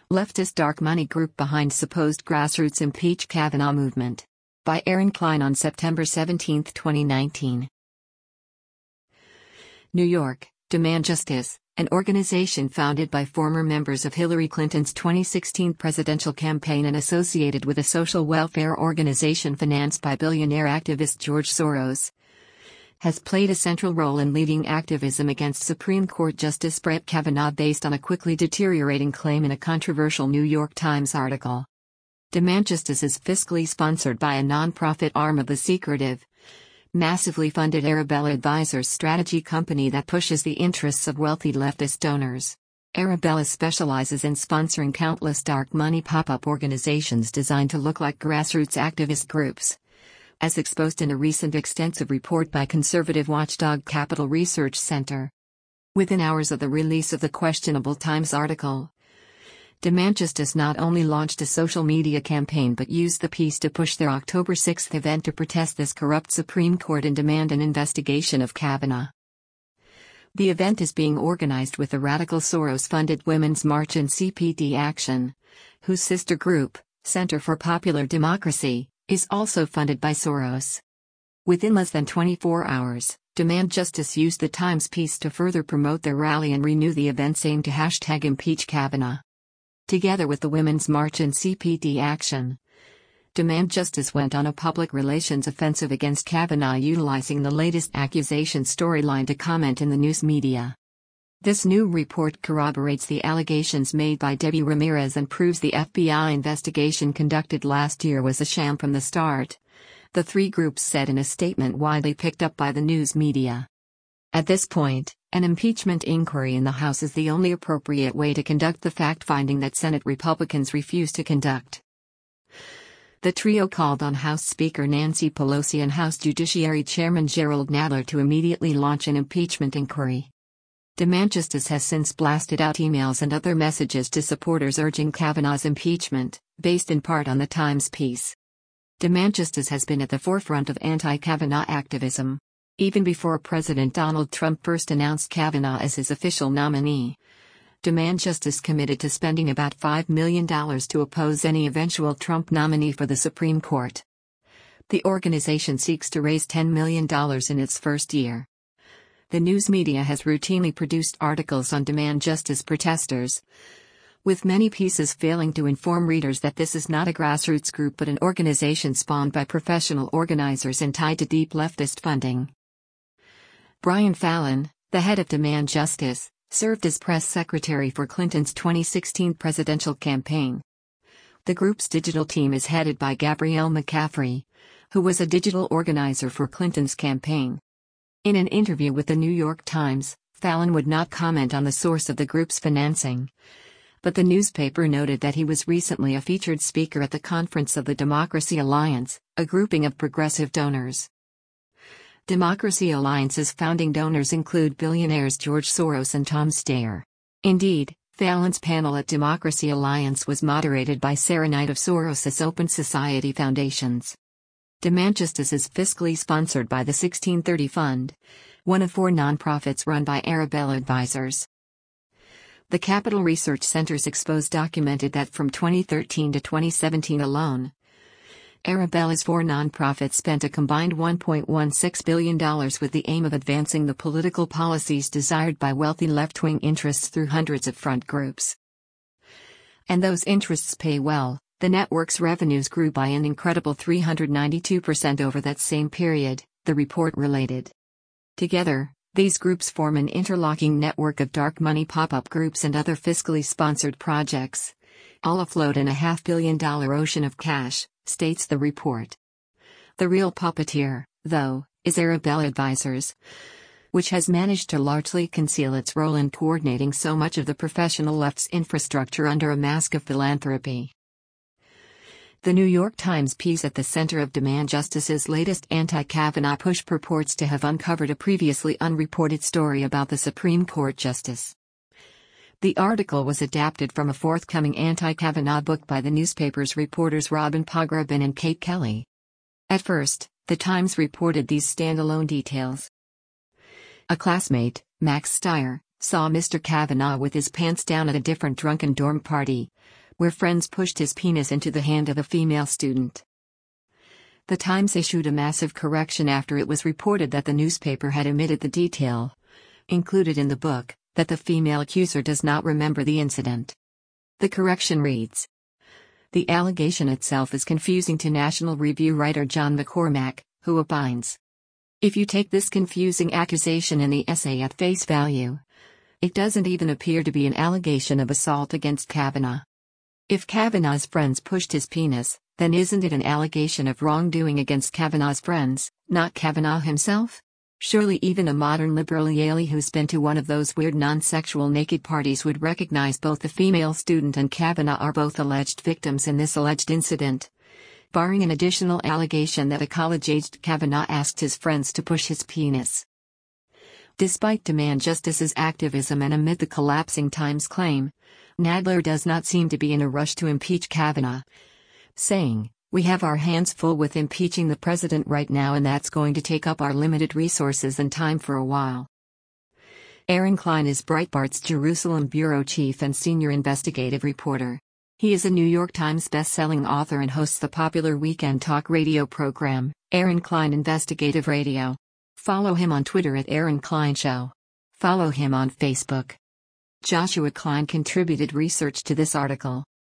Leftist dark money group behind supposed grassroots impeach Kavanaugh movement. By Aaron Klein on September 17, 2019. New York, Demand Justice, an organization founded by former members of Hillary Clinton's 2016 presidential campaign and associated with a social welfare organization financed by billionaire activist George Soros, has played a central role in leading activism against Supreme Court Justice Brett Kavanaugh based on a quickly deteriorating claim in a controversial New York Times article. Demand Justice is fiscally sponsored by a nonprofit arm of the secretive, massively funded Arabella Advisors strategy company that pushes the interests of wealthy leftist donors. Arabella specializes in sponsoring countless dark money pop-up organizations designed to look like grassroots activist groups, as exposed in a recent extensive report by conservative watchdog Capital Research Center. Within hours of the release of the questionable Times article, Demand Justice not only launched a social media campaign but used the piece to push their October 6 event to protest this corrupt Supreme Court and demand an investigation of Kavanaugh. The event is being organized with the radical Soros-funded Women's March and CPD Action, whose sister group, Center for Popular Democracy, is also funded by Soros. Within less than 24 hours, Demand Justice used the Times piece to further promote their rally and renew the event's aim to #impeach Kavanaugh. Together with the Women's March and CPD Action, Demand Justice went on a public relations offensive against Kavanaugh utilizing the latest accusation storyline to comment in the news media. This new report corroborates the allegations made by Debbie Ramirez and proves the FBI investigation conducted last year was a sham from the start, the three groups said in a statement widely picked up by the news media. At this point, an impeachment inquiry in the House is the only appropriate way to conduct the fact-finding that Senate Republicans refuse to conduct. The trio called on House Speaker Nancy Pelosi and House Judiciary Chairman Jerrold Nadler to immediately launch an impeachment inquiry. Demand Justice has since blasted out emails and other messages to supporters urging Kavanaugh's impeachment, based in part on the Times piece. Demand Justice has been at the forefront of anti-Kavanaugh activism. Even before President Donald Trump first announced Kavanaugh as his official nominee, Demand Justice committed to spending about $5 million to oppose any eventual Trump nominee for the Supreme Court. The organization seeks to raise $10 million in its first year. The news media has routinely produced articles on Demand Justice protesters, with many pieces failing to inform readers that this is not a grassroots group but an organization spawned by professional organizers and tied to deep leftist funding. Brian Fallon, the head of Demand Justice, served as press secretary for Clinton's 2016 presidential campaign. The group's digital team is headed by Gabrielle McCaffrey, who was a digital organizer for Clinton's campaign. In an interview with the New York Times, Fallon would not comment on the source of the group's financing, but the newspaper noted that he was recently a featured speaker at the conference of the Democracy Alliance, a grouping of progressive donors. Democracy Alliance's founding donors include billionaires George Soros and Tom Steyer. Indeed, Fallon's panel at Democracy Alliance was moderated by Sarah Knight of Soros's Open Society Foundations. Demand Justice is fiscally sponsored by the 1630 Fund, one of 4 nonprofits run by Arabella Advisors. The Capital Research Center's Expose documented that from 2013 to 2017 alone, Arabella's 4 nonprofits spent a combined $1.16 billion with the aim of advancing the political policies desired by wealthy left-wing interests through hundreds of front groups. And those interests pay well. The network's revenues grew by an incredible 392% over that same period, the report related. Together, these groups form an interlocking network of dark money pop-up groups and other fiscally sponsored projects, all afloat in a $500 million ocean of cash, states the report. The real puppeteer, though, is Arabella Advisors, which has managed to largely conceal its role in coordinating so much of the professional left's infrastructure under a mask of philanthropy. The New York Times piece at the center of Demand Justice's latest anti-Kavanaugh push purports to have uncovered a previously unreported story about the Supreme Court justice. The article was adapted from a forthcoming anti-Kavanaugh book by the newspaper's reporters Robin Pograbin and Kate Kelly. At first, the Times reported these standalone details. A classmate, Max Steyer, saw Mr. Kavanaugh with his pants down at a different drunken dorm party, where friends pushed his penis into the hand of a female student. The Times issued a massive correction after it was reported that the newspaper had omitted the detail included in the book, that the female accuser does not remember the incident. The correction reads: the allegation itself is confusing to National Review writer John McCormack, who opines, if you take this confusing accusation in the essay at face value, it doesn't even appear to be an allegation of assault against Kavanaugh. If Kavanaugh's friends pushed his penis, then isn't it an allegation of wrongdoing against Kavanaugh's friends, not Kavanaugh himself? Surely even a modern liberal Yalie who's been to one of those weird non-sexual naked parties would recognize both the female student and Kavanaugh are both alleged victims in this alleged incident. Barring an additional allegation that a college-aged Kavanaugh asked his friends to push his penis. Despite Demand Justice's activism and amid the collapsing Times claim, Nadler does not seem to be in a rush to impeach Kavanaugh, saying, "We have our hands full with impeaching the president right now, and that's going to take up our limited resources and time for a while." Aaron Klein is Breitbart's Jerusalem bureau chief and senior investigative reporter. He is a New York Times best-selling author and hosts the popular weekend talk radio program, Aaron Klein Investigative Radio. Follow him on Twitter at Aaron Klein Show. Follow him on Facebook. Joshua Klein contributed research to this article.